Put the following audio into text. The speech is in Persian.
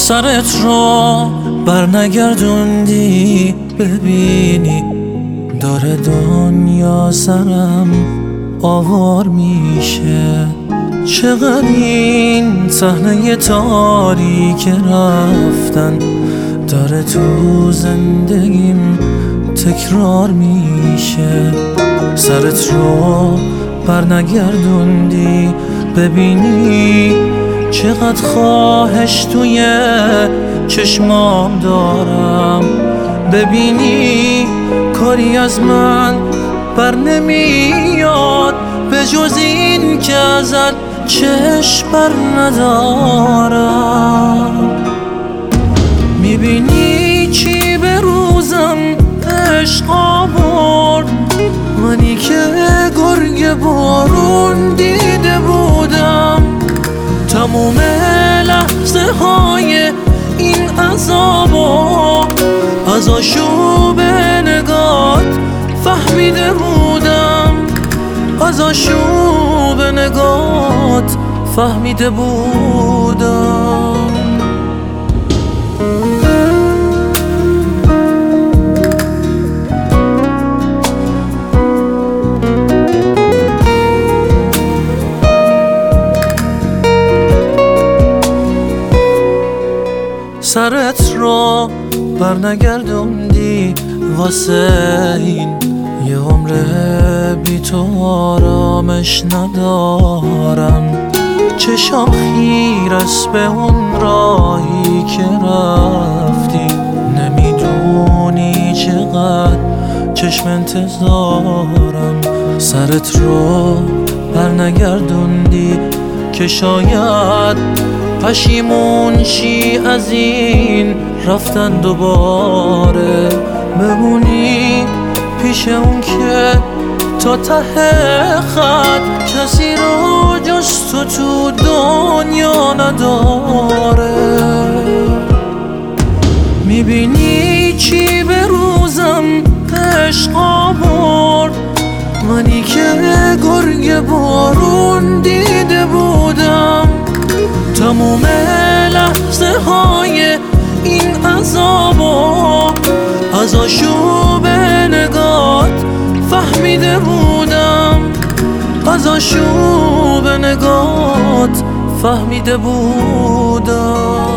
سرت رو برنگردوندی ببینی داره دنیا سرم آوار میشه. چقدر این صحنه تاریک رفتن داره تو زندگیم تکرار میشه. سرت رو برنگردوندی ببینی چقدر خواهش توی چشمام دارم. ببینی کاری از من بر نمیاد به جز این که ازت چشم بر ندارم. میبینی چی به روزم عشق آورد، منی که گرگ بارون دیده بودم. تموم لحظه های این عذابو از آشوب نگات فهمیده بودم، از آشوب نگات فهمیده بودم. سرت رو برنگردوندی واسه این یه عمر بی تو آرامش ندارم. چشام خیر است به اون راهی که رفتی، نمیدونی چقدر چشم انتظارم. سرت رو برنگردوندی که شاید پشیمون شی از این رفتن دوباره، بمونی پیش اون که تا ته خط کسی رو جز تو دنیا نداره. میبینی چی به روزم عشق آورد، منی که گرگ بارون دیده بودم. تموم لحظه های این عذابو از آشوب نگات فهمیده بودم، از آشوب نگات فهمیده بودم.